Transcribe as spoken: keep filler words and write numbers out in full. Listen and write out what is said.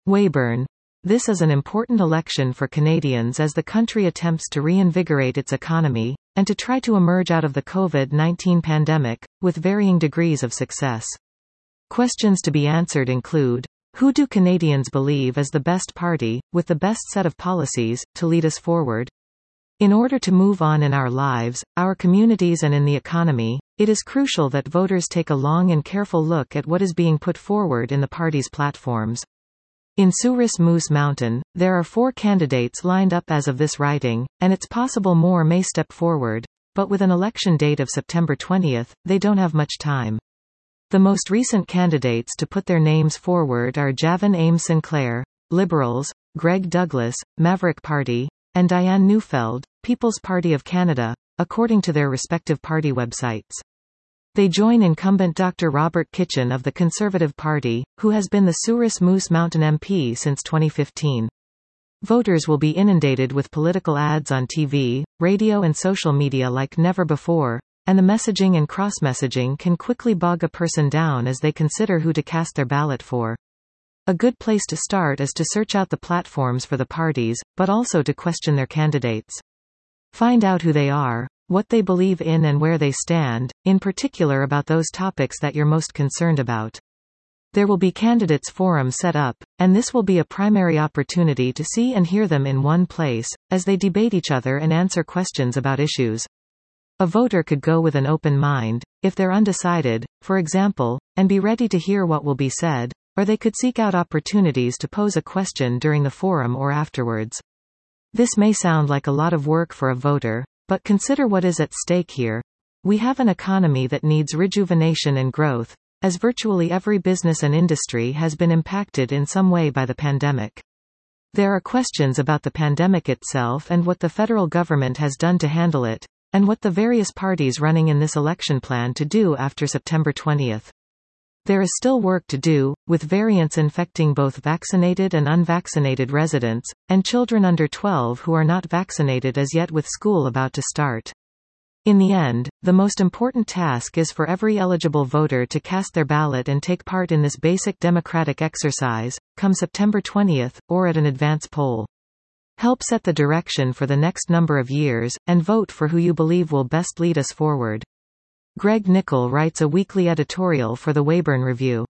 Weyburn. This is an important election for Canadians as the country attempts to reinvigorate its economy, and to try to emerge out of the COVID nineteen pandemic, with varying degrees of success. Questions to be answered include: who do Canadians believe is the best party, with the best set of policies, to lead us forward? In order to move on in our lives, our communities and in the economy, it is crucial that voters take a long and careful look at what is being put forward in the parties' platforms. In Souris Moose Mountain, there are four candidates lined up as of this writing, and it's possible more may step forward, but with an election date of September twentieth, they don't have much time. The most recent candidates to put their names forward are Javin Ames Sinclair, Liberals, Greg Douglas, Maverick Party, and Diane Neufeld, People's Party of Canada, according to their respective party websites. They join incumbent Doctor Robert Kitchen of the Conservative Party, who has been the Souris Moose Mountain M P since twenty fifteen. Voters will be inundated with political ads on T V, radio and social media like never before, and the messaging and cross-messaging can quickly bog a person down as they consider who to cast their ballot for. A good place to start is to search out the platforms for the parties, but also to question their candidates. Find out who they are, what they believe in and where they stand, in particular about those topics that you're most concerned about. There will be candidates' forums set up, and this will be a primary opportunity to see and hear them in one place, as they debate each other and answer questions about issues. A voter could go with an open mind, if they're undecided, for example, and be ready to hear what will be said, or they could seek out opportunities to pose a question during the forum or afterwards. This may sound like a lot of work for a voter, but consider what is at stake here. We have an economy that needs rejuvenation and growth, as virtually every business and industry has been impacted in some way by the pandemic. There are questions about the pandemic itself and what the federal government has done to handle it, and what the various parties running in this election plan to do after September twentieth. There is still work to do, with variants infecting both vaccinated and unvaccinated residents, and children under twelve who are not vaccinated as yet with school about to start. In the end, the most important task is for every eligible voter to cast their ballot and take part in this basic democratic exercise, come September twentieth, or at an advance poll. Help set the direction for the next number of years, and vote for who you believe will best lead us forward. Greg Nickel writes a weekly editorial for the Weyburn Review.